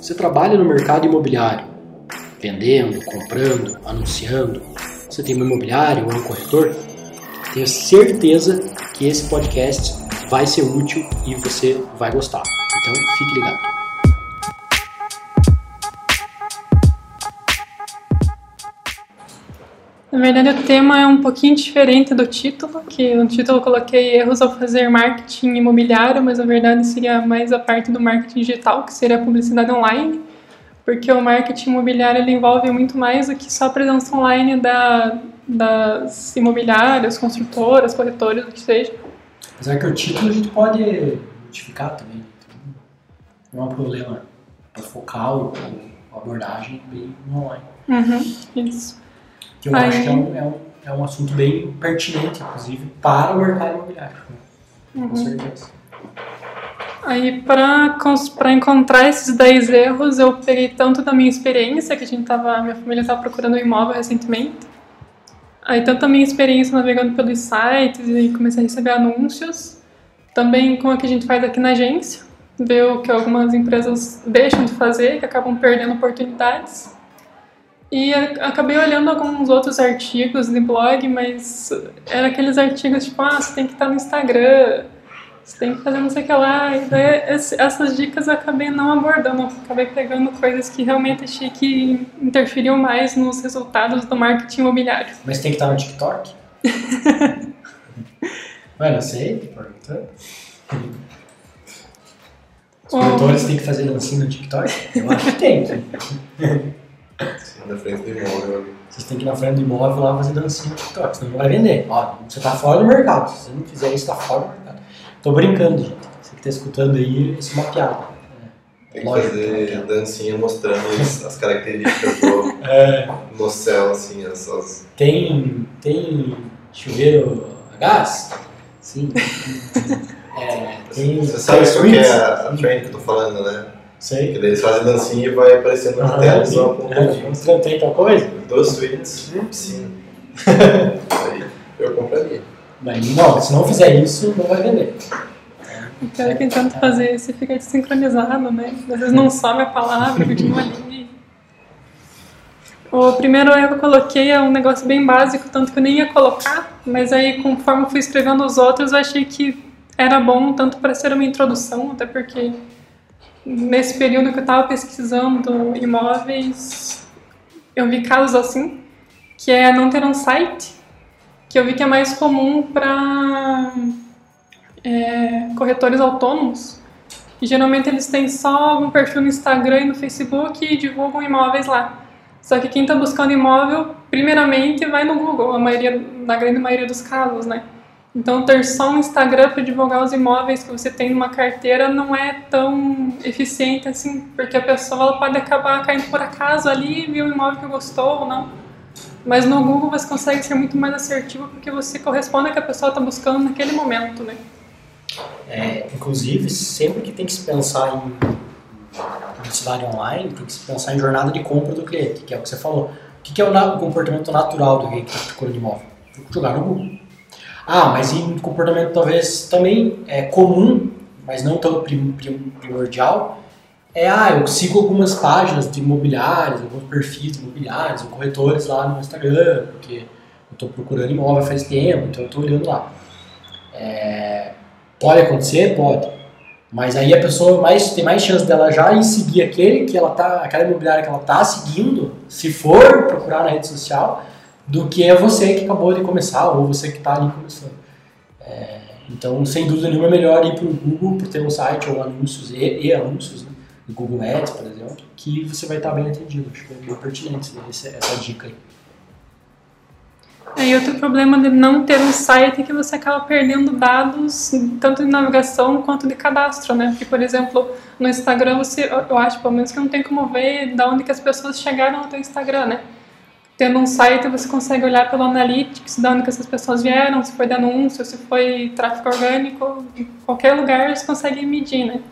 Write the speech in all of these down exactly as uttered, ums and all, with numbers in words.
Você trabalha no mercado imobiliário, vendendo, comprando, anunciando, você tem um imobiliário ou um corretor, tenho certeza que esse podcast vai ser útil e você vai gostar. Então, fique ligado. Na verdade, o tema é um pouquinho diferente do título, que no título eu coloquei erros ao fazer marketing imobiliário, mas na verdade seria mais a parte do marketing digital, que seria a publicidade online, porque o marketing imobiliário ele envolve muito mais do que só a presença online da, das imobiliárias, construtoras, corretores, o que seja. Apesar que o título a gente pode modificar também, não é um problema para focar o, a abordagem bem no online. Uhum, isso. Que eu Aí... acho que é um, é, um, é um assunto bem pertinente, inclusive, para o mercado imobiliário. Uhum. Com certeza. Aí, para encontrar esses dez erros, eu peguei tanto da minha experiência, que a gente tava, minha família estava procurando um imóvel recentemente. Aí, tanto a minha experiência navegando pelos sites e comecei a receber anúncios. Também com o que a gente faz aqui na agência, ver o que algumas empresas deixam de fazer, que acabam perdendo oportunidades. E acabei olhando alguns outros artigos de blog, mas eram aqueles artigos tipo, ah, você tem que estar no Instagram, você tem que fazer não sei o que lá. E daí essas dicas eu acabei não abordando, eu acabei pegando coisas que realmente achei que interferiam mais nos resultados do marketing imobiliário. Mas tem que estar no TikTok? Ué, não sei, tô perguntando. Os corretores têm que fazer dancinha no TikTok? Eu acho que tem. Na frente do imóvel. Vocês têm que ir na frente do imóvel lá fazer dancinha no TikTok, senão não vai vender. Ó, você tá fora do mercado. Se você não fizer isso, tá fora do mercado. Tô brincando, gente. Você que tá escutando aí, isso é uma piada. Tem que Lógico, fazer que dancinha mostrando as características do, é. no céu, assim, as, as... Tem, tem chuveiro a gás? Sim. É, tem, você sabe qual que é a, a trend que eu tô falando, né? Sei. Que daí eles fazem dancinha e vai aparecendo na tela só um pontinho. Não tem tal coisa? Duas suítes, piscina. Aí eu compraria. Mas não, se não fizer isso, não vai vender. O pior é que tenta fazer, você fica desincronizado, né? Às vezes não sobe a palavra, continua ali. O primeiro erro que eu coloquei é um negócio bem básico, tanto que eu nem ia colocar, mas aí conforme eu fui escrevendo os outros, eu achei que era bom tanto para ser uma introdução, até porque nesse período que eu estava pesquisando imóveis, eu vi casos assim, que é não ter um site, que eu vi que é mais comum para é, corretores autônomos. E geralmente eles têm só algum perfil no Instagram e no Facebook e divulgam imóveis lá. Só que quem está buscando imóvel, primeiramente vai no Google, a maioria, na grande maioria dos casos, né? Então, ter só um Instagram para divulgar os imóveis que você tem numa carteira não é tão eficiente assim, porque a pessoa ela pode acabar caindo por acaso ali e ver um imóvel que gostou ou não. Mas no Google você consegue ser muito mais assertivo porque você corresponde ao que a pessoa está buscando naquele momento, né? É, inclusive, sempre que tem que se pensar em publicidade online, tem que se pensar em jornada de compra do cliente, que é o que você falou. O que é o comportamento natural do cliente que está procurando imóvel? Jogar no Google. Ah, mas em comportamento talvez também é comum, mas não tão prim, prim, primordial, é, ah, eu sigo algumas páginas de imobiliários, alguns perfis de imobiliários, ou corretores lá no Instagram, porque eu estou procurando imóvel faz tempo, então eu estou olhando lá. É, pode acontecer? Pode. Mas aí a pessoa mais, tem mais chance dela já ir seguir aquele que ela tá, aquela imobiliária que ela está seguindo, se for procurar na rede social, do que é você que acabou de começar, ou você que está ali começando. É, então, sem dúvida nenhuma, é melhor ir para o Google, por ter um site ou anúncios, e, e anúncios, né? No Google Ads, por exemplo, que você vai estar bem atendido. Acho que é bem pertinente essa, essa dica aí. E outro problema de não ter um site é que você acaba perdendo dados, tanto de navegação quanto de cadastro, né? Porque, por exemplo, no Instagram, você, eu acho, pelo menos, que não tem como ver de onde que as pessoas chegaram no teu Instagram, né? Tendo um site, você consegue olhar pelo Analytics, de onde que essas pessoas vieram, se foi de anúncio, se foi tráfego orgânico, em qualquer lugar você consegue medir, né?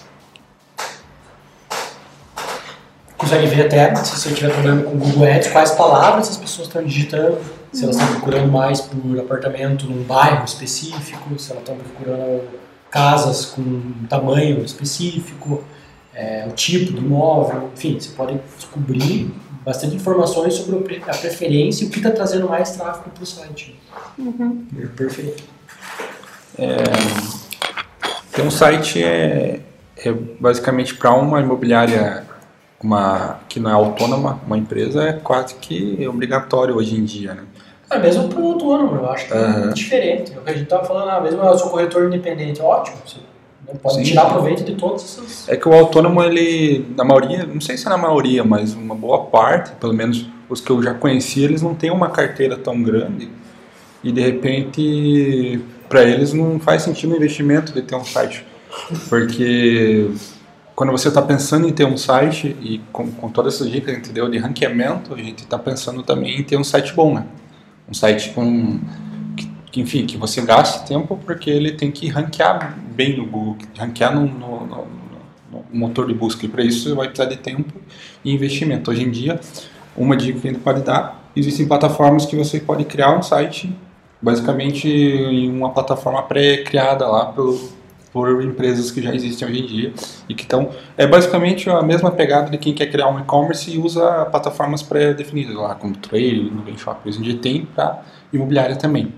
Consegue ver até, se você estiver trabalhando com Google Ads, quais palavras as pessoas estão digitando, se elas estão procurando mais por apartamento num bairro específico, se elas estão procurando casas com um tamanho específico, é, o tipo do imóvel, enfim, você pode descobrir bastante informações sobre a preferência e o que está trazendo mais tráfego para o site. Uhum. Perfeito. É, tem um site é, é basicamente para uma imobiliária uma, que não é autônoma, uma empresa, é quase que obrigatório hoje em dia, né? É mesmo para o autônomo, eu acho que é Uhum. muito diferente. É o que a gente estava falando, ah, mesmo eu sou corretor independente, ótimo, você pode Sim. tirar proveito de todas essas... É que o autônomo, ele, na maioria, não sei se é na maioria, mas uma boa parte, pelo menos os que eu já conheci, eles não têm uma carteira tão grande e de repente para eles não faz sentido o investimento de ter um site, porque quando você está pensando em ter um site e com, com todas essas dicas que a gente deu de ranqueamento, a gente está pensando também em ter um site bom, né? Um site com, que, que, enfim, que você gaste tempo porque ele tem que ranquear bem no Google, ranquear no, no, no, no motor de busca, e para isso você vai precisar de tempo e investimento. Hoje em dia, uma dica que a gente pode dar, existem plataformas que você pode criar um site basicamente em uma plataforma pré-criada lá pelo, por empresas que já existem hoje em dia e que estão, é basicamente a mesma pegada de quem quer criar um e-commerce e usa plataformas pré-definidas lá, como Trade, Nubanshop, hoje em dia tem para imobiliária também.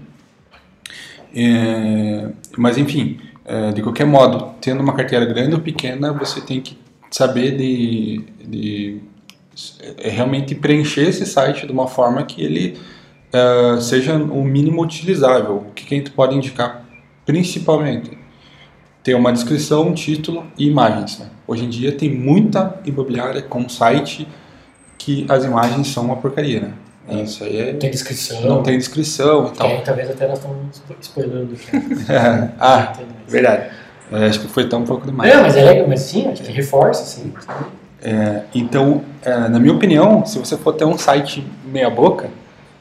É, mas enfim, é, de qualquer modo, tendo uma carteira grande ou pequena, você tem que saber de, de é, realmente preencher esse site de uma forma que ele Uh, seja o mínimo utilizável. O que, que a gente pode indicar? Principalmente, ter uma descrição, um título e imagens. Né? Hoje em dia tem muita imobiliária com site que as imagens são uma porcaria. Né? É. Isso aí é... Não tem descrição. Não tem descrição e tal. Aí, talvez até nós estamos spoilando aqui. Ah, verdade. É, acho que foi tão pouco demais. Não, mas é legal, mas sim, acho que reforça, sim. É, então, é, na minha opinião, se você for ter um site meia boca,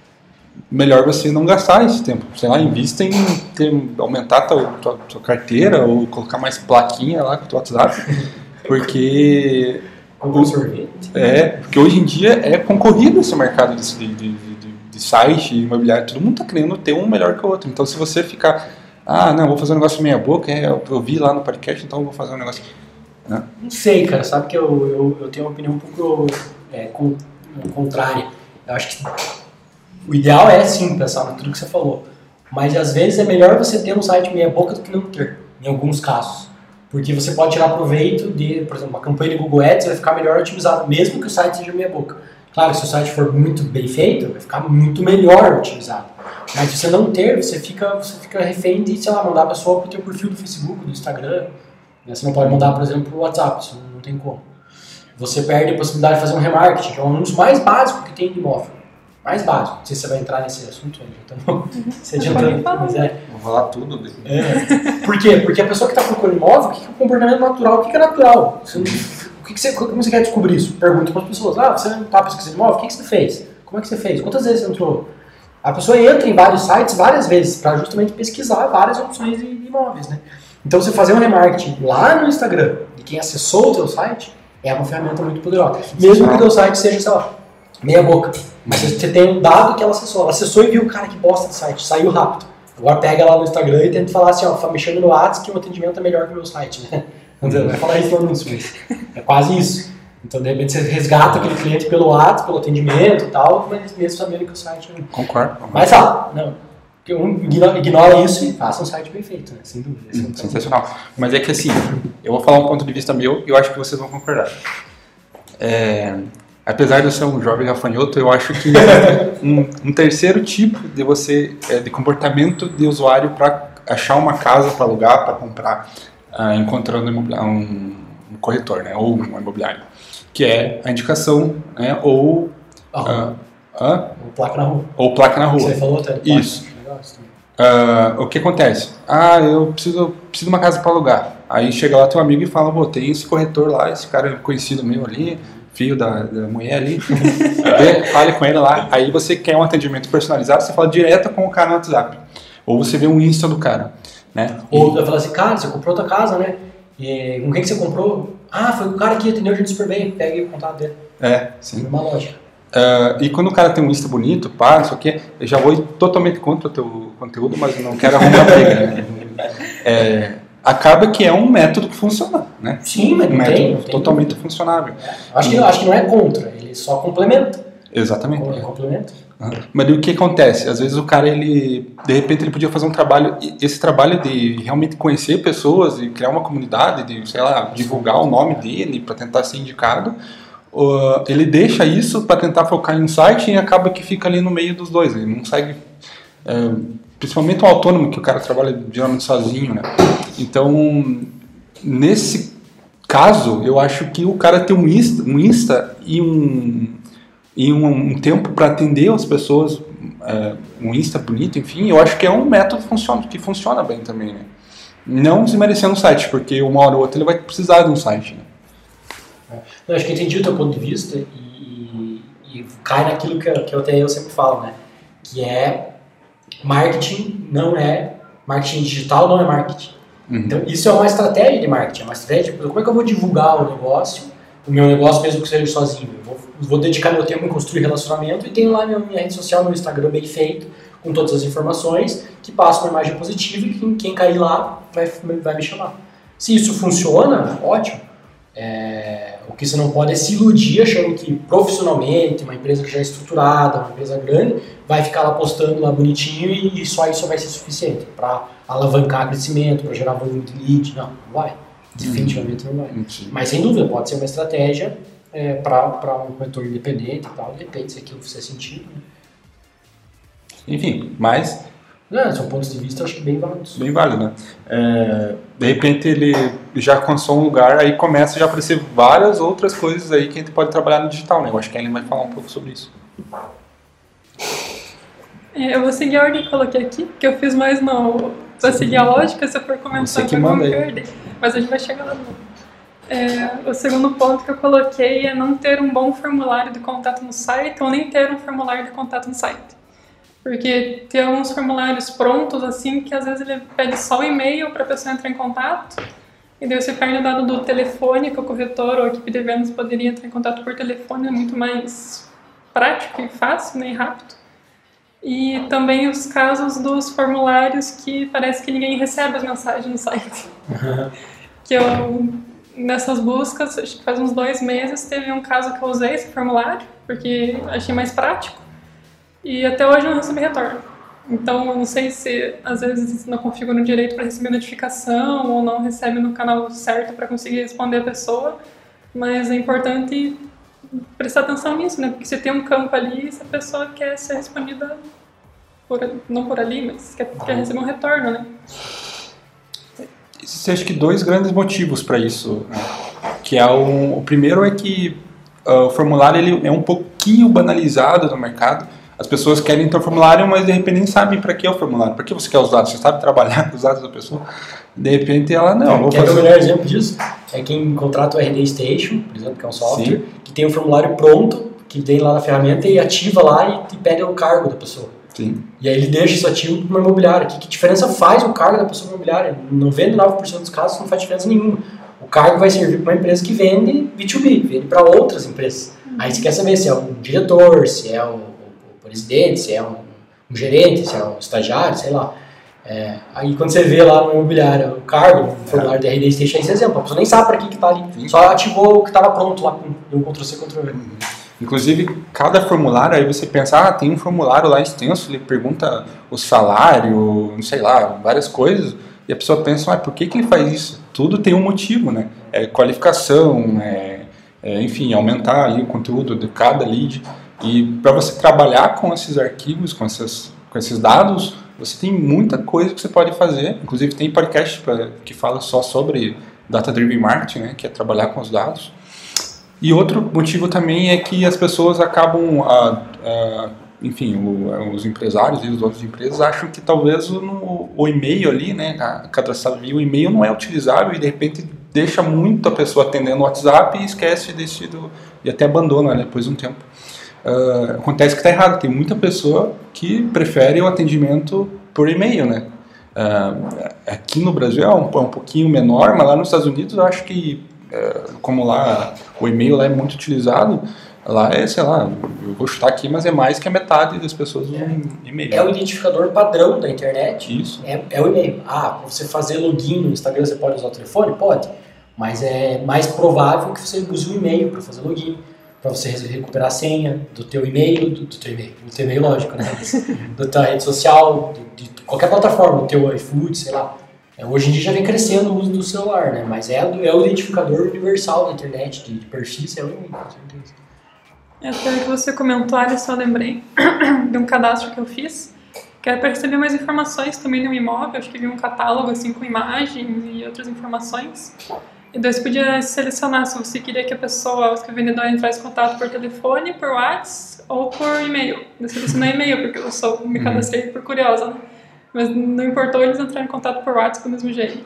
melhor você não gastar esse tempo. Sei lá, invista em ter, aumentar a tua, tua, tua carteira ou colocar mais plaquinha lá com o teu WhatsApp, porque... Com sorvete. É, porque hoje em dia é concorrido esse mercado de, de, de, de, de site, imobiliário, todo mundo está querendo ter um melhor que o outro. Então, se você ficar, ah, não, vou fazer um negócio meia boca, é, eu, eu vi lá no podcast, então eu vou fazer um negócio... Né? Não sei, cara, sabe que eu, eu, eu tenho uma opinião um pouco é, com, contrária. Eu acho que o ideal é sim pensar no tudo que você falou, mas às vezes é melhor você ter um site meia boca do que não ter, em alguns casos, porque você pode tirar proveito de, por exemplo, uma campanha de Google Ads vai ficar melhor otimizada, mesmo que o site seja meia boca. Claro, se o site for muito bem feito, vai ficar muito melhor otimizado, mas se você não ter, você fica, você fica refém de, sei lá, mandar a pessoa para o teu perfil do Facebook, do Instagram, né? Você não pode mandar, por exemplo, para o WhatsApp, isso não tem como. Você perde a possibilidade de fazer um remarketing, que é um anúncio mais básico que tem de imóvel. Mais básico, não sei se você vai entrar nesse assunto aí, então se adiantando, mas é. Vou falar tudo dele. É. Por quê? Porque a pessoa que está procurando imóvel, o que é o comportamento natural? O que é natural? Você não, o que que você, como você quer descobrir isso? Pergunta para as pessoas, ah, você não está pesquisando imóvel? O que, que você fez? Como é que você fez? Quantas vezes você entrou? A pessoa entra em vários sites várias vezes para justamente pesquisar várias opções de imóveis, né? Então você fazer um remarketing lá no Instagram de quem acessou o teu site é uma ferramenta muito poderosa. Mesmo que o teu site seja, sei lá, meia boca. Mas você tem um dado que ela acessou. Ela acessou e viu, cara, que bosta de site. Saiu rápido. Agora pega lá no Instagram e tenta falar assim, ó, mexendo no WhatsApp que o atendimento é melhor que o meu site, né? Não vai falar isso no anúncio, mas é quase isso. Então, de repente, você resgata aquele cliente pelo WhatsApp, pelo atendimento e tal, mas mesmo sabendo que o site não... Concordo. Mas, ah, não. Um ignora, ignora isso e faça um site bem feito, né? Sem dúvida. Hum, sensacional. Mas é que assim, eu vou falar um ponto de vista meu e eu acho que vocês vão concordar. É... Apesar de eu ser um jovem gafanhoto, eu acho que um, um terceiro tipo de você, é, de comportamento de usuário para achar uma casa para alugar, para comprar, uh, encontrando um, um corretor, né, ou um imobiliário, que é a indicação, né, ou, ah, uh, uh, ou placa na rua. Ou placa na rua. Você falou até. Isso. Uh, o que acontece? Ah, eu preciso, preciso de uma casa para alugar. Aí chega lá teu amigo e fala, pô, tem esse corretor lá, esse cara é conhecido meu ali, filho da, da mulher ali, fale com ele lá. Aí você quer um atendimento personalizado, você fala direto com o cara no WhatsApp. Ou você vê um Insta do cara, né? Ou vai falar assim, cara, você comprou tua casa, né? E com quem que você comprou? Ah, foi o cara que atendeu a gente super bem, pega aí o contato dele. É, sim. Uma lógica. Uh, e quando o cara tem um Insta bonito, pá, isso aqui, eu já vou totalmente contra o teu conteúdo, mas eu não quero arrumar briga, né? É, acaba que é um método que funciona, né? Sim, mas um não método tem, não tem totalmente dúvida. funcionável. É. Acho, que, acho que não é contra, ele só complementa. Exatamente. Ele complementa. Mas o que acontece? Às vezes o cara, ele, de repente, ele podia fazer um trabalho, esse trabalho de realmente conhecer pessoas e criar uma comunidade, de, sei lá, divulgar o nome dele para tentar ser indicado. Uh, ele deixa isso para tentar focar em um site e acaba que fica ali no meio dos dois. Ele não segue, uh, principalmente o autônomo, que o cara trabalha geralmente sozinho, né? Então, nesse caso, eu acho que o cara ter um Insta, um Insta e um e um, um tempo para atender as pessoas, uh, um Insta bonito, enfim, eu acho que é um método que funciona, que funciona bem também, né? Não desmerecendo o site, porque uma hora ou outra ele vai precisar de um site, né? Eu acho que eu entendi o teu ponto de vista e, e cai naquilo que, que eu, até eu sempre falo, né? Que é marketing não é, marketing digital não é marketing. Uhum. Então isso é uma estratégia de marketing, é uma estratégia de como é que eu vou divulgar o negócio, o meu negócio mesmo que seja sozinho. Eu vou, vou dedicar meu tempo em construir relacionamento e tenho lá minha, minha rede social, meu Instagram bem feito, com todas as informações, que passa uma imagem positiva e quem, quem cair lá vai, vai me chamar. Se isso funciona, ótimo. É, o que você não pode é se iludir achando que profissionalmente, uma empresa que já é estruturada, uma empresa grande, vai ficar lá postando lá bonitinho e, e só isso vai ser suficiente para alavancar crescimento, para gerar volume de lead. Não, não vai. Definitivamente não vai. Mas sem dúvida pode ser uma estratégia é, para um retorno independente e tal, depende se aquilo fizer sentido. Né? Enfim, mas... Não, são pontos de vista, acho que bem válidos. Bem válido, né? É, de repente ele já alcançou um lugar, aí começa já a aparecer várias outras coisas aí que a gente pode trabalhar no digital, né? Eu acho que a Ellen vai falar um pouco sobre isso. É, eu vou seguir a ordem que eu coloquei aqui, porque eu fiz mais no... Pra seguir a lógica, se eu for comentar, Você que eu vou manda me aí. perder. Mas a gente vai chegar lá. É, o segundo ponto que eu coloquei é não ter um bom formulário de contato no site ou nem ter um formulário de contato no site. Porque tem uns formulários prontos, assim, que às vezes ele pede só o e-mail para a pessoa entrar em contato, e daí você perde o dado do telefone, que o corretor ou a equipe de vendas poderia entrar em contato por telefone, é muito mais prático e fácil, né, e rápido. E também os casos dos formulários que parece que ninguém recebe as mensagens no site. Que eu, nessas buscas, acho que faz uns dois meses, teve um caso que eu usei esse formulário, porque achei mais prático. E até hoje eu não recebi retorno. Então, eu não sei se às vezes não configura direito para receber notificação ou não recebe no canal certo para conseguir responder a pessoa, mas é importante prestar atenção nisso, né? Porque você tem um campo ali e se a pessoa quer ser respondida, por, não por ali, mas quer, quer receber um retorno, né? Existem, acho que, dois grandes motivos para isso, né? Que é um, o primeiro é que uh, o formulário ele é um pouquinho banalizado no mercado. As pessoas querem ter o formulário, mas de repente nem sabem para que é o formulário. Para que você quer os dados? Você sabe trabalhar com os dados da pessoa? De repente ela, não, vou Quer fazer... ver o melhor exemplo disso? É quem contrata o R D Station, por exemplo, que é um software, Sim. que tem um formulário pronto, que tem lá na ferramenta e ativa lá e, e pede o cargo da pessoa. Sim. E aí ele deixa isso ativo para uma imobiliária. Que, que diferença faz o cargo da pessoa imobiliária? noventa e nove por cento dos casos não faz diferença nenhuma. O cargo vai servir para uma empresa que vende B dois B, vende para outras empresas. Uhum. Aí você quer saber se é um diretor, se é o presidente, se é um, um gerente, se é um estagiário, sei lá. É, aí quando você vê lá no imobiliário o cargo, no formulário de R D Station, é esse exemplo. A pessoa nem sabe para que está ali. Sim. Só ativou o que estava pronto lá com o control C, control V. Inclusive, cada formulário, aí você pensa, ah, tem um formulário lá extenso, ele pergunta o salário, não sei lá, várias coisas, e a pessoa pensa, ah, por que, que ele faz isso? Tudo tem um motivo, né? É qualificação, é, é, enfim, aumentar ali o conteúdo de cada lead. E para você trabalhar com esses arquivos, com, essas, com esses dados, você tem muita coisa que você pode fazer. Inclusive tem podcast pra, que fala só sobre Data Driven Marketing, né, que é trabalhar com os dados. E outro motivo também é que as pessoas acabam, a, a, enfim, o, os empresários e os donos de empresas acham que talvez o, o e-mail ali, né, a cadastrado via o e-mail não é utilizável e de repente deixa muito a pessoa atendendo o WhatsApp e esquece desse, do, e até abandona, né, depois de um tempo. Uh, acontece que está errado, tem muita pessoa que prefere o atendimento por e-mail, né? Uh, aqui no Brasil é um, é um pouquinho menor, mas lá nos Estados Unidos eu acho que, uh, como lá o e-mail lá é muito utilizado, Lá é, sei lá, eu vou chutar aqui, mas é mais que a metade das pessoas usam e-mail. É o identificador padrão da internet. Isso. É, é o e-mail. Ah, para você fazer login no Instagram, você pode usar o telefone? Pode. Mas é mais provável que você use o e-mail para fazer login, para você recuperar a senha do teu e-mail, do, do teu e-mail, do teu e-mail lógico, né? Da tua rede social, de, de qualquer plataforma, do teu iFood, sei lá. É, hoje em dia já vem crescendo o uso do celular, né? Mas é, do, é o identificador universal da internet, de, de perfis, é o e-mail, com certeza. É, até que você comentou, Alisson, eu lembrei de um cadastro que eu fiz, que era para receber mais informações também no imóvel. Acho que vi um catálogo assim com imagens e outras informações. E daí você podia selecionar se você queria que a pessoa, que o vendedor entrasse em contato por telefone, por WhatsApp ou por e-mail. Eu selecionei e-mail porque eu sou, me cadastrei por curiosa, né? Mas não importou eles entrarem em contato por WhatsApp do mesmo jeito.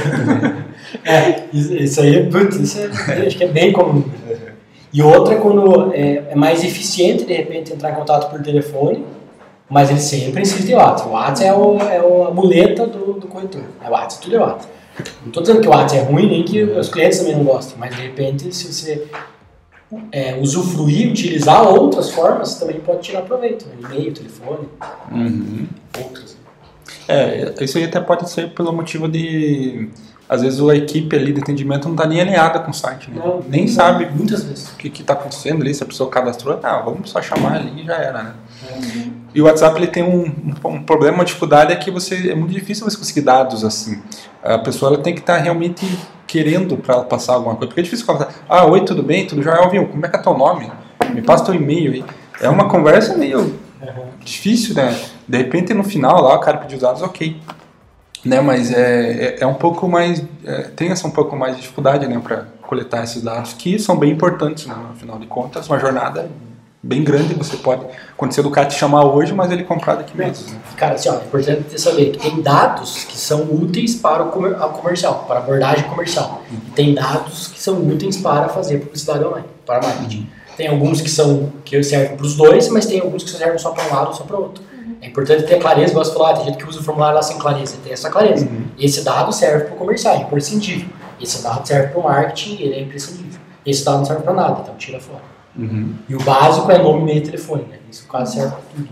É, isso aí, putz, isso é, acho que é bem comum. E outra é quando é, é mais eficiente, de repente, entrar em contato por telefone, mas ele sempre insiste em WhatsApp. O WhatsApp é, o, é a muleta do, do corretor. É WhatsApp, tudo é WhatsApp. Não estou dizendo que o WhatsApp é ruim, nem que os clientes também não gostem, mas de repente, se você é, usufruir, utilizar outras formas, você também pode tirar proveito. Né? E-mail, telefone, Uhum. outras. É, isso aí até pode ser pelo motivo de... Às vezes a equipe ali de atendimento não está nem alinhada com o site, né? Não, nem não, sabe muitas vezes o que está acontecendo ali, se a pessoa cadastrou, ah, vamos só chamar ali e já era, né? Uhum. E o WhatsApp ele tem um, um problema, uma dificuldade, é que você, é muito difícil você conseguir dados assim. A pessoa ela tem que estar tá realmente querendo para ela passar alguma coisa, porque é difícil falar, ah, oi, tudo bem, tudo já, Alvinho, como é que é teu nome? Me passa teu e-mail aí. É uma conversa meio uhum. difícil, né? De repente no final lá o cara pediu os dados, ok. Né, mas é, é, é um pouco mais, é, tem essa um pouco mais de dificuldade, né, para coletar esses dados, que são bem importantes, né, no final de contas, uma jornada bem grande, você pode acontecer do cara te chamar hoje, mas ele comprar daqui meses. Né? Cara, assim, ó, é importante você saber que tem dados que são úteis para o comer, a comercial, para a abordagem comercial, uhum. e tem dados que são úteis para fazer publicidade online, para marketing. Tem alguns que são que servem para os dois, mas tem alguns que servem só para um lado ou só para o outro. É importante ter clareza, igual você falou, ah, tem gente que usa o formulário lá sem clareza, tem essa clareza. Uhum. Esse dado serve para o comercial, é imprescindível. Esse dado serve para o marketing, ele é imprescindível. Esse dado não serve para nada, então tira fora. Uhum. E o básico é nome, e-mail e telefone, né? Isso quase serve para tudo.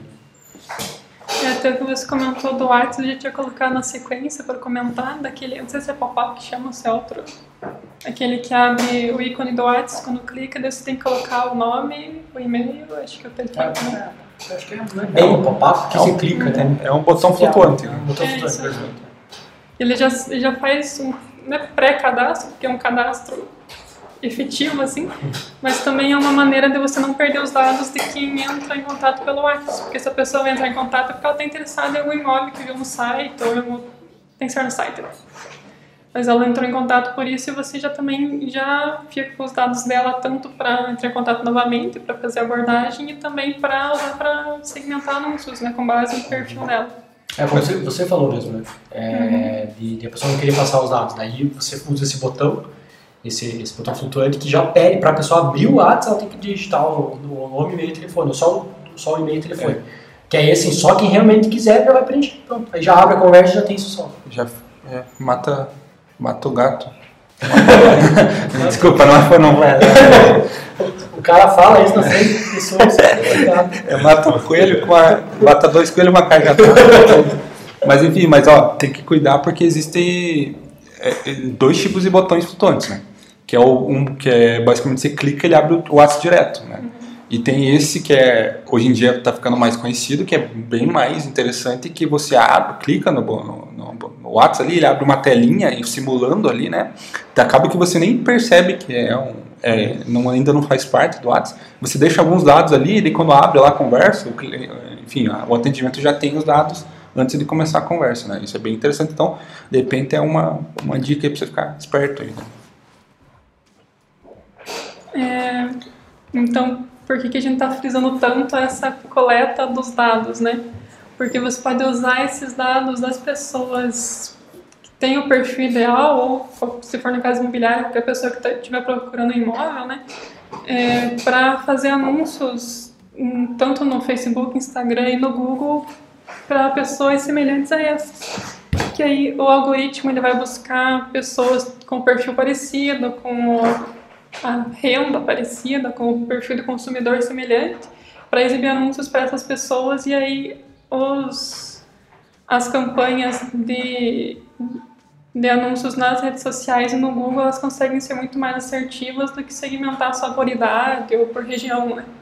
É, até que você comentou do WhatsApp, a gente ia colocar na sequência para comentar daquele, não sei se é pop-up que chama ou se é outro. Aquele que abre o ícone do WhatsApp, quando clica, daí você tem que colocar o nome, o e-mail, acho que é o telefone é, também. É, acho que é bem um pop-up que é você um, clica, né? É um botão flutuante. É um botão é, flutuante. Ele já, ele já faz um não é pré-cadastro, porque é um cadastro efetivo, assim, mas também é uma maneira de você não perder os dados de quem entra em contato pelo WhatsApp, porque se a pessoa entrar em contato é porque ela está interessada em algum imóvel que viu no site, ou em algum... tem que ser no site, né? Mas ela entrou em contato por isso e você já também já fica com os dados dela tanto para entrar em contato novamente, para fazer a abordagem e também para usar para segmentar anúncios, né, com base no perfil dela. É como você, você falou mesmo, né? É, uhum. de, de a pessoa não querer passar os dados, daí você usa esse botão, esse, esse botão flutuante que já pede para a pessoa abrir o WhatsApp, ela tem que digitar o, o nome, e-mail e telefone, só o, só o e-mail e telefone. É. Que aí assim, só quem realmente quiser já vai preencher, pronto. Aí já abre a conversa e já tem isso só. Já é, mata... Mata o gato. Desculpa, não foi não. O cara fala isso na frente das pessoas. É, mata um coelho com a. Mata dois coelhos e uma carga. Mas enfim, mas ó, tem que cuidar porque existem é, dois tipos de botões flutuantes, né? Que é o um que é basicamente você clica e ele abre o WhatsApp direto, né? E tem esse que é, hoje em dia está ficando mais conhecido, que é bem mais interessante, que você abre, clica no, no, no, no WhatsApp ali, ele abre uma telinha simulando ali, né? Então, acaba que você nem percebe que é um, é, não, ainda não faz parte do WhatsApp. Você deixa alguns dados ali, e quando abre lá a conversa, enfim, o atendimento já tem os dados antes de começar a conversa, né? Isso é bem interessante. Então, de repente, é uma, uma dica aí para você ficar esperto aí, né? É, então... Por que, que a gente está frisando tanto essa coleta dos dados, né? Porque você pode usar esses dados das pessoas que têm o perfil ideal, ou se for no caso imobiliário, qualquer pessoa que estiver procurando um imóvel, né? É, para fazer anúncios tanto no Facebook, Instagram e no Google para pessoas semelhantes a essas. Que aí o algoritmo ele vai buscar pessoas com perfil parecido, com a renda parecida, com o perfil de consumidor semelhante, para exibir anúncios para essas pessoas, e aí os, as campanhas de, de anúncios nas redes sociais e no Google, elas conseguem ser muito mais assertivas do que segmentar só por idade ou por região, né?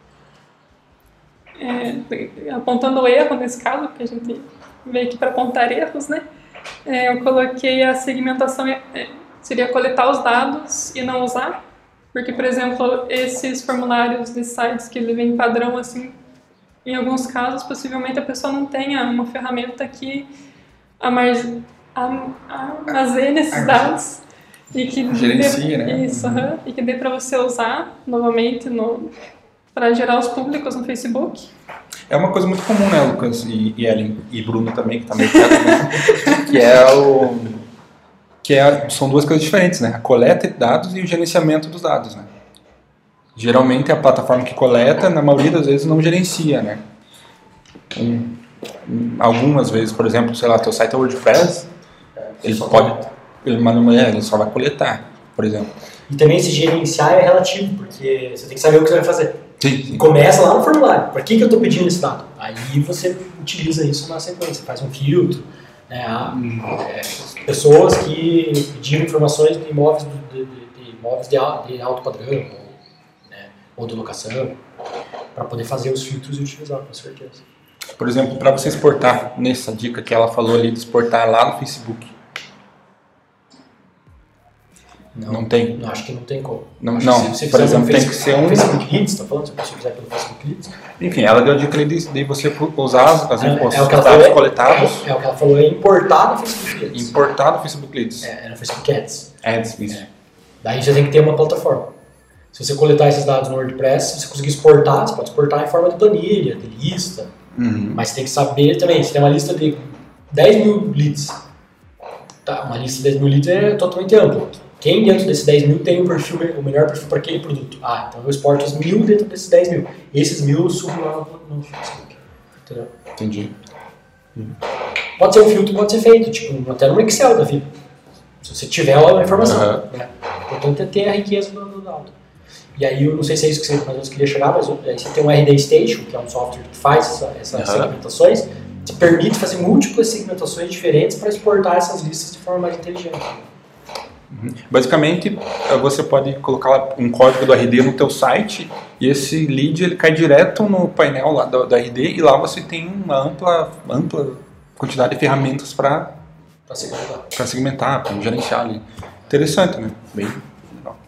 É, apontando o erro nesse caso, porque a gente veio aqui para apontar erros, né? É, eu coloquei a segmentação, é, seria coletar os dados e não usar, porque, por exemplo, esses formulários de sites que ele vem padrão, assim, em alguns casos, possivelmente a pessoa não tenha uma ferramenta que armazene esses dados e que gerencia, dê, né? Isso, uhum, e que dê para você usar novamente no para gerar os públicos no Facebook. É uma coisa muito comum, né, Lucas e, e Ellen, e Bruno também, que tá meio quieto, né? que é o... que é, são duas coisas diferentes, né? A coleta de dados e o gerenciamento dos dados, né? Geralmente a plataforma que coleta, na maioria das vezes, não gerencia, né? Um, um, algumas vezes, por exemplo, sei lá, teu site é WordPress, ele pode... Ele, é, ele só vai coletar, por exemplo. E também esse gerenciar é relativo, porque você tem que saber o que você vai fazer. Sim, sim. Começa lá no formulário. Para que, que eu estou pedindo esse dado? Aí você utiliza isso na sequência, faz um filtro. Né? Há, é, pessoas que pediram informações de imóveis de, de, de, imóveis de, de alto padrão ou, né, ou de locação, para poder fazer os filtros e utilizar, com certeza. Por exemplo, para você exportar, nessa dica que ela falou ali, de exportar lá no Facebook. Não, não tem? Não, acho que não tem como. Não, não. Se, se por exemplo, tem que ser um... Facebook Leads, está falando? Se você quiser pelo Facebook Leads. Enfim, ela deu a dica de, de você usar as, as é, impostos, é o que os ela dados falou, coletados. É, é o que ela falou, é importar no Facebook Leads. Importar no Facebook Leads. É, é no Facebook Ads. Ads, isso. É. Daí você tem que ter uma plataforma. Se você coletar esses dados no WordPress, se você conseguir exportar, você pode exportar em forma de planilha, de lista. Uhum. Mas você tem que saber também, se tem uma lista de dez mil leads. Tá, uma lista de dez mil leads é totalmente ampla. Quem dentro desses dez mil tem um perfil, o melhor perfil para aquele produto? Ah, então eu exporto os mil dentro desses dez mil. Esses mil eu subo lá no Facebook. Entendeu? Entendi. Uhum. Pode ser um filtro, pode ser feito, tipo, até no Excel da vida. Se você tiver a informação. Uhum. Né? O importante é ter a riqueza do, do dado. E aí, eu não sei se é isso que você mais ou menos queria chegar, mas aí você tem um R D Station, que é um software que faz essa, essas uhum. segmentações, te permite fazer múltiplas segmentações diferentes para exportar essas listas de forma mais inteligente. Uhum. Basicamente, você pode colocar um código do R D no teu site e esse lead ele cai direto no painel lá do, do R D e lá você tem uma ampla, ampla quantidade de ferramentas para segmentar, para segmentar, para gerenciar ali. Interessante, né? Bem legal.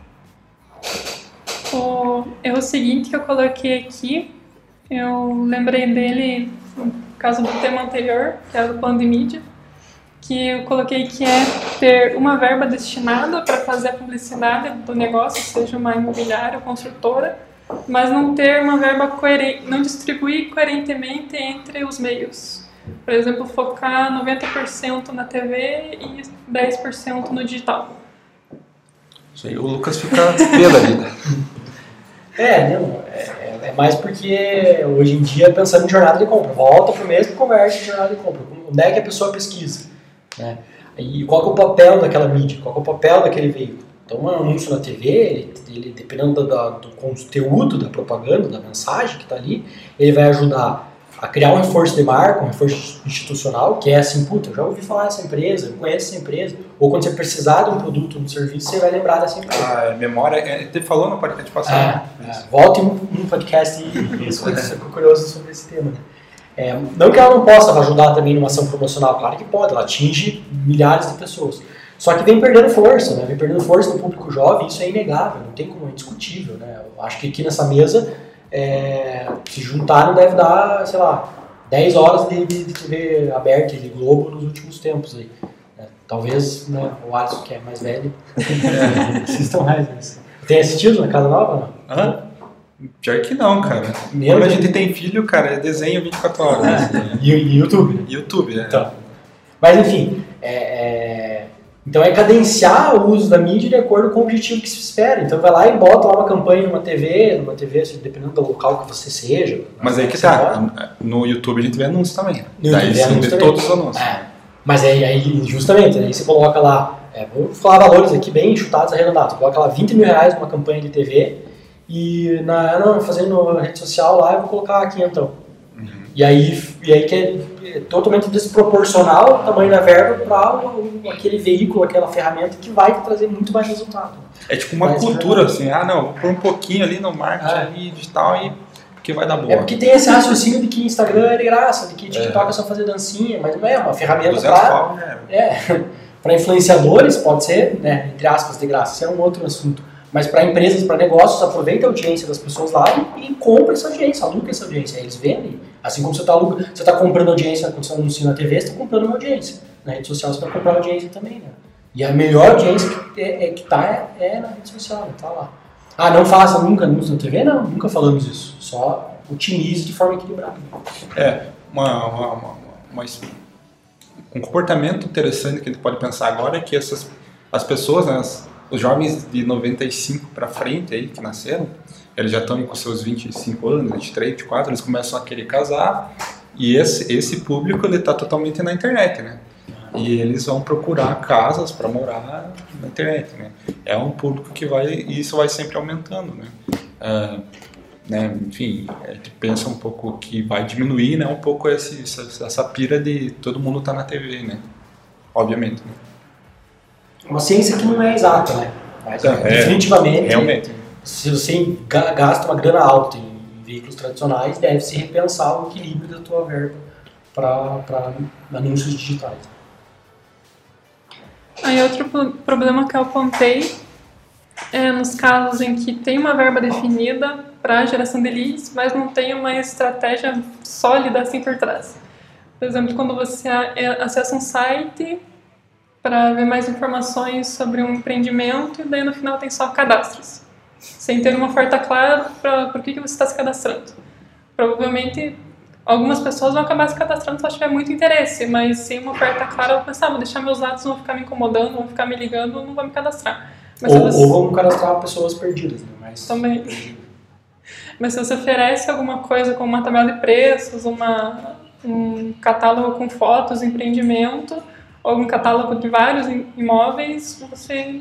O erro seguinte que eu coloquei aqui, eu lembrei dele no caso do tema anterior, que era do plano de mídia, que eu coloquei que é ter uma verba destinada para fazer a publicidade do negócio, seja uma imobiliária ou construtora, mas não ter uma verba coerente, não distribuir coerentemente entre os meios. Por exemplo, focar noventa por cento na T V e dez por cento no digital. Isso aí, o Lucas fica pé da vida. É, não, é, é mais porque hoje em dia pensando em jornada de compra, volta para o mesmo conversa de jornada de compra. Onde é que a pessoa pesquisa? Né? E qual é o papel daquela mídia, qual é o papel daquele veículo. Então, um anúncio na T V, ele, ele, dependendo do, do conteúdo da propaganda, da mensagem que está ali, ele vai ajudar a criar um reforço de marca, um reforço institucional, que é assim, puta, eu já ouvi falar dessa empresa, eu conheço essa empresa, ou quando você precisar de um produto, um serviço, você vai lembrar dessa empresa. A memória, ele falou no podcast passado. É, é, volte um podcast e escute, você ficou curioso sobre esse tema, né? É, não que ela não possa ajudar também numa ação promocional, claro que pode, ela atinge milhares de pessoas. Só que vem perdendo força, né? Vem perdendo força no público jovem, isso é inegável, não tem como, é indiscutível, né? Eu acho que aqui nessa mesa, é, se juntaram deve dar, sei lá, dez horas de, de, de T V aberta e de Globo nos últimos tempos aí. É, talvez, né, o Alisson, que é mais velho, assistam mais isso. Tem assistido na Casa Nova? Não? Aham. Pior que não, cara. Mesmo Quando a gente tem filho, cara, é desenho vinte e quatro horas. É. E, e YouTube? Né? YouTube, é. Então. Mas enfim, é, é, então é cadenciar o uso da mídia de acordo com o objetivo que se espera. Então vai lá e bota lá uma campanha numa T V, numa T V, assim, dependendo do local que você seja. Mas aí que tá, no YouTube a gente vê anúncios também. No Daí YouTube você vê todos os anúncios. É. Mas aí, aí, justamente, aí você coloca lá É, vou falar valores aqui bem chutados, arredondados. Coloca lá vinte mil reais numa campanha de T V e na, não, fazendo rede social lá eu vou colocar quinhentão. Uhum. E aí, e aí que é totalmente desproporcional o tamanho da verba para aquele veículo, aquela ferramenta que vai trazer muito mais resultado. É tipo uma Mas, cultura já... assim, ah não, vou pôr um pouquinho ali no marketing ah. ali, digital e que vai dar boa. É porque tem esse raciocínio de que Instagram é de graça, de que TikTok é, é só fazer dancinha, mas não é uma ferramenta para né? é, para influenciadores, pode ser, né, entre aspas, de graça, isso é um outro assunto. Mas para empresas, para negócios, aproveita a audiência das pessoas lá e, e compra essa audiência, aluga essa audiência. Aí eles vendem. Assim como você está você tá comprando audiência quando você anuncia na T V, você está comprando uma audiência. Na rede social você vai comprar audiência também, né? E a melhor audiência que é, é, que tá é, é na rede social, está lá. Ah, não faça nunca anúncio na T V? Não, nunca falamos isso. Só otimize de forma equilibrada. É, uma, uma, uma, uma, um comportamento interessante que a gente pode pensar agora é que essas, as pessoas, né, as, os jovens de noventa e cinco para frente aí que nasceram, eles já estão com seus vinte e cinco anos, vinte e três, vinte e quatro, eles começam a querer casar e esse, esse público ele está totalmente na internet, né? E eles vão procurar casas para morar na internet, né? É um público que vai, e isso vai sempre aumentando, né? Uh, né? Enfim, a gente pensa um pouco que vai diminuir, né? Um pouco esse, essa, essa pira de todo mundo tá na T V, né? Obviamente, né? Uma ciência que não é exata, né? Mas, então, definitivamente, é, realmente. Se você gasta uma grana alta em veículos tradicionais, deve-se repensar o equilíbrio da tua verba para anúncios digitais. Aí outro problema que eu apontei é nos casos em que tem uma verba definida para geração de leads, mas não tem uma estratégia sólida assim por trás. Por exemplo, quando você acessa um site para ver mais informações sobre um empreendimento e daí no final tem só cadastros, sem ter uma oferta clara para por que, que você está se cadastrando. Provavelmente algumas pessoas vão acabar se cadastrando se elas tiver muito interesse, mas sem uma oferta clara eu vou pensar, vou deixar meus dados, vão ficar me incomodando, vão ficar me ligando, não vou me cadastrar. Mas ou, você... ou vão cadastrar pessoas perdidas, né? Mas... Também. Mas se você oferece alguma coisa como uma tabela de preços, uma, um catálogo com fotos, empreendimento, ou algum catálogo de vários imóveis, você...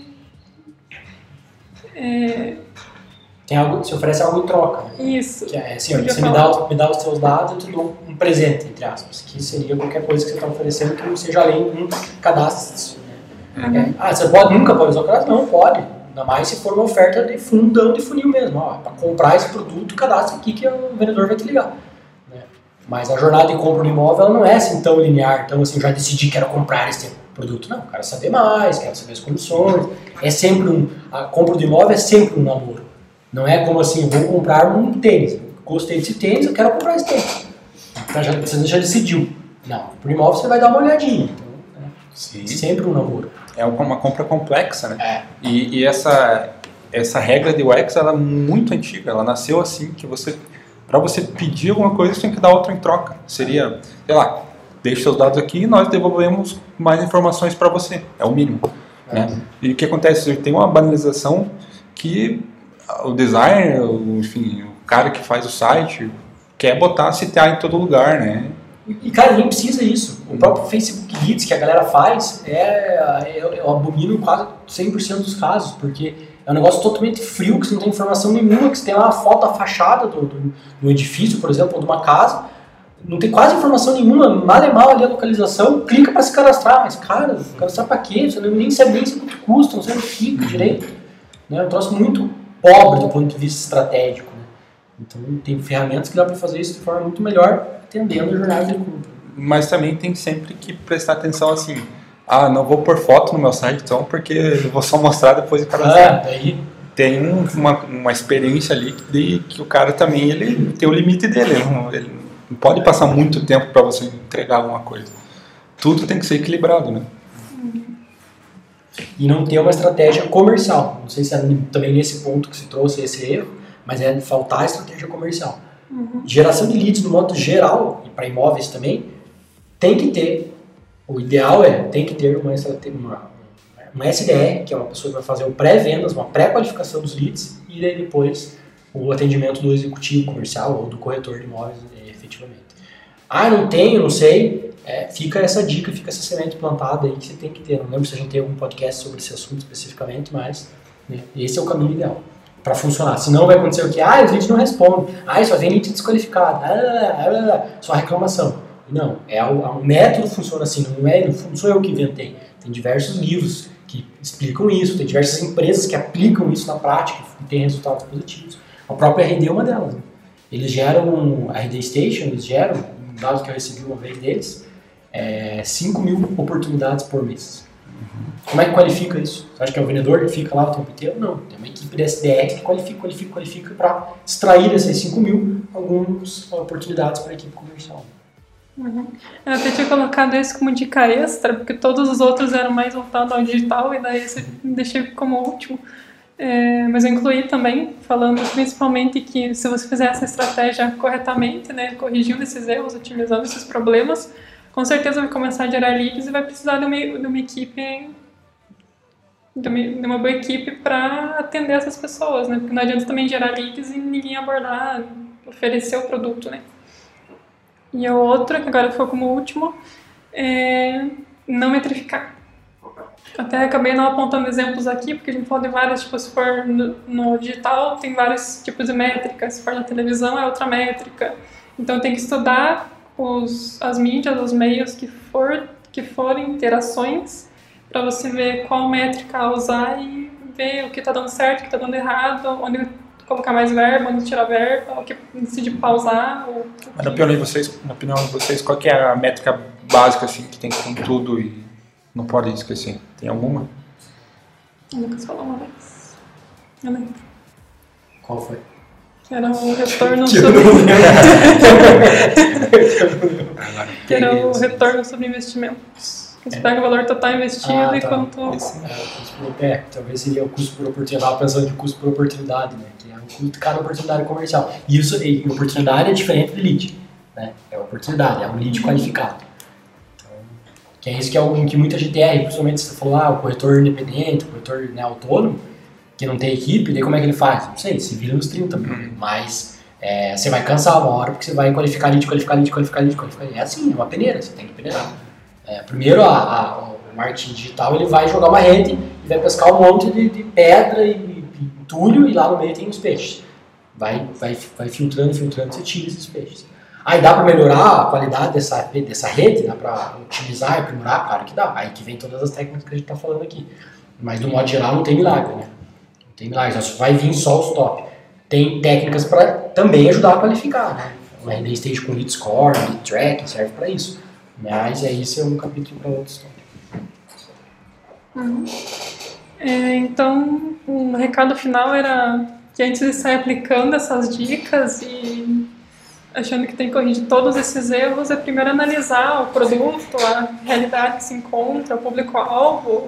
É... Tem algo, você oferece algo em troca. Né? Isso. Que é assim, você me dá, me dá os seus dados e eu te dou um presente, entre aspas, que seria qualquer coisa que você está oferecendo que não seja além de um cadastro. Né? Uhum. É, ah, você pode, nunca pode usar o cadastro? Não, pode. Ainda mais se for uma oferta de fundão de funil mesmo. Para comprar esse produto, cadastra aqui que o vendedor vai te ligar. Né? Mas a jornada de compra do imóvel ela não é assim tão linear. Então, assim, eu já decidi que quero comprar esse produto. Não, quero saber mais, quero saber as condições. É sempre um, a compra do imóvel é sempre um namoro. Não é como assim, vou comprar um tênis. Gostei desse tênis, eu quero comprar esse tênis. Então, já, você já decidiu. Não, por imóvel você vai dar uma olhadinha. Então, né? Sim. Sempre um namoro. É uma compra complexa, né? É. E, e essa, essa regra de U X, ela é muito antiga. Ela nasceu assim, que você, para você pedir alguma coisa, você tem que dar outra em troca. Seria, sei lá, deixe seus dados aqui e nós devolvemos mais informações para você. É o mínimo. É. Né? E o que acontece? Tem uma banalização que o designer, o, enfim, o cara que faz o site quer botar C T A em todo lugar, né? E, cara, nem precisa isso. O próprio Facebook Leads que a galera faz, é, eu, eu abomino quase cem por cento dos casos, porque é um negócio totalmente frio, que você não tem informação nenhuma, que você tem lá uma foto da fachada do, do, do edifício, por exemplo, ou de uma casa, não tem quase informação nenhuma, mal é mal ali a localização, clica para se cadastrar, mas cara, cadastrar para quê? Você nem sabe nem quanto custa, não sabe onde fica direito. Né? É um troço muito pobre do ponto de vista estratégico. Né? Então tem ferramentas que dá para fazer isso de forma muito melhor, atendendo a jornada de compra. Mas também tem sempre que prestar atenção assim, ah, não vou pôr foto no meu site então, porque eu vou só mostrar depois de cadastrar. Ah, daí... Tem uma, uma experiência ali de que o cara também ele tem o limite dele, ele não, ele não pode passar muito tempo para você entregar alguma coisa. Tudo tem que ser equilibrado, né? E não ter uma estratégia comercial. Não sei se é também nesse ponto que se trouxe esse erro, mas é faltar a estratégia comercial. Uhum. Geração de leads, no modo geral, e para imóveis também, tem que ter, o ideal é, tem que ter uma estratégia, uma, uma S D R, que é uma pessoa que vai fazer o pré-vendas, uma pré-qualificação dos leads, e daí depois o atendimento do executivo comercial ou do corretor de imóveis, efetivamente. Ah, não tenho, não sei. é, fica essa dica, fica essa semente plantada aí que você tem que ter. Não lembro se a gente tem algum podcast sobre esse assunto especificamente, mas né, esse é o caminho ideal para funcionar. Senão vai acontecer o quê? Ah, os leads não respondem. Ah, só vem lead desqualificado. Ah, ah, ah, ah, só reclamação. Não, é o, o método funciona assim, não, é, não sou eu que inventei. Tem diversos livros que explicam isso, tem diversas empresas que aplicam isso na prática e têm resultados positivos. A própria R D é uma delas. Né? Eles geram, a R D Station, eles geram, um dado que eu recebi uma vez deles, é cinco mil oportunidades por mês. Uhum. Como é que qualifica isso? Você acha que é o vendedor que fica lá o tempo inteiro? Não, tem uma equipe de S D R que qualifica, qualifica, qualifica para extrair dessas cinco mil algumas oportunidades para a equipe comercial. Uhum. Eu até tinha colocado esse como dica extra, porque todos os outros eram mais voltados ao digital, e daí esse deixei como último. É, mas eu incluí também, falando principalmente que se você fizer essa estratégia corretamente, né, corrigindo esses erros, otimizando esses problemas, com certeza vai começar a gerar leads e vai precisar de uma, de uma equipe, de uma, de uma boa equipe para atender essas pessoas, né, porque não adianta também gerar leads e ninguém abordar, oferecer o produto, né. E a outra, que agora ficou como último, é não metrificar. Até acabei não apontando exemplos aqui, porque a gente pode vários, tipo, se for no, no digital, tem vários tipos de métricas, se for na televisão é outra métrica. Então tem que estudar os, as mídias, os meios que, for, que forem interações, para você ver qual métrica usar e ver o que está dando certo, o que está dando errado, onde colocar mais verba, onde tirar verba, o que decidir pausar. Ou Mas na opinião de vocês, na opinião de vocês, qual que é a métrica básica assim, que tem que ter tudo e não pode esquecer? Tem alguma? O Lucas falou uma vez. Eu lembro. Qual foi? Que era o retorno sobre... que era o retorno sobre investimentos. Você pega o valor total investido ah, e tá. quanto... É, é, talvez seria o custo por oportunidade. Eu estava pensando de custo por oportunidade, né? Que é o custo de cada oportunidade comercial. E isso, e oportunidade é diferente de lead, né? É oportunidade, é um lead qualificado. Então, que é isso que é o que muita gente erra, principalmente se você falou, ah, o corretor independente, o corretor, né, autônomo, que não tem equipe, daí como é que ele faz? Não sei, se vira nos trinta, uhum. mas é, você vai cansar uma hora porque você vai qualificar lead, qualificar lead, qualificar lead, qualificar lead. É assim, é uma peneira, você tem que peneirar. É, primeiro, a, a, o marketing digital ele vai jogar uma rede e vai pescar um monte de, de pedra e, e, e entulho e lá no meio tem os peixes. Vai, vai, vai filtrando, filtrando, você tira esses peixes. Aí dá para melhorar a qualidade dessa, dessa rede? Dá para otimizar e aprimorar? Claro que dá. Aí que vem todas as técnicas que a gente está falando aqui. Mas, do modo geral, não tem milagre, né? Não tem milagre, só vai vir só os top. Tem técnicas para também ajudar a qualificar, né? O R D Stage com lead score, lead tracking, serve para isso. Mas é isso, é um capítulo para outra história. Uhum. É, então, um recado final era que antes de sair aplicando essas dicas e achando que tem que corrigir todos esses erros, é primeiro analisar o produto, a realidade que se encontra, o público-alvo,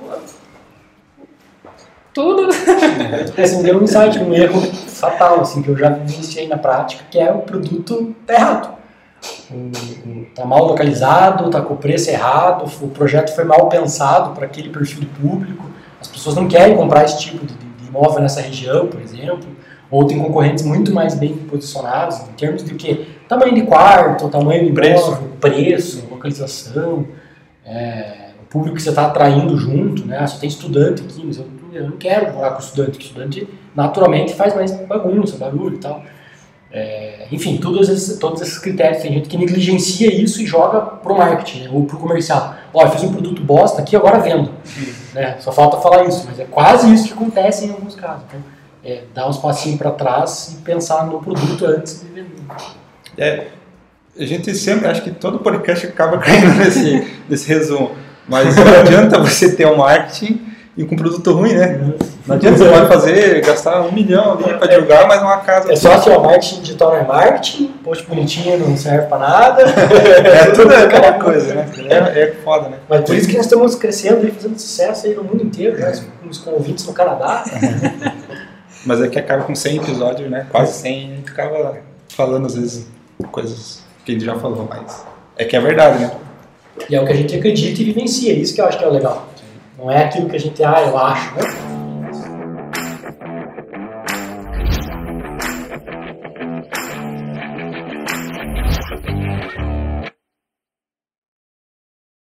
tudo. É, você me deu um insight, um erro fatal, assim, que eu já vivenciei na prática, que é o produto tá errado. Está mal localizado, está com o preço errado, o projeto foi mal pensado para aquele perfil de público, as pessoas não querem comprar esse tipo de, de imóvel nessa região, por exemplo, ou tem concorrentes muito mais bem posicionados em termos de quê? Tamanho de quarto, tamanho de imóvel, preço, preço localização, é, o público que você está atraindo junto, né? Só tem estudante aqui, mas eu, eu não quero morar com estudante, porque estudante naturalmente faz mais bagunça, barulho e tal. É, enfim, todos esses, todos esses critérios. Tem gente que negligencia isso e joga pro marketing, né, ou pro comercial. Ó, eu fiz um produto bosta aqui, agora vendo. Né? Só falta falar isso, mas é quase isso que acontece em alguns casos. Então, é, dar uns passinhos para trás e pensar no produto antes de vender. É, a gente sempre, acho que todo podcast acaba caindo nesse, nesse resumo. Mas não adianta você ter um marketing e com um produto ruim, né? Não adianta você pode fazer, gastar um milhão ali para divulgar, mas numa casa... É só assim, ó, marketing digital não é marketing, post bonitinho não serve para nada. É tudo aquela coisa, né? É, é foda, né? Mas por isso que nós estamos crescendo e fazendo sucesso aí no mundo inteiro, né? Com, com ouvintes no Canadá. Mas é que acaba com cem episódios, né? Quase cem, a gente acaba falando às vezes coisas que a gente já falou, mas é que é verdade, né? E é o que a gente acredita e vivencia, isso que eu acho que é o legal. Não é aquilo que a gente, ah, eu acho, né?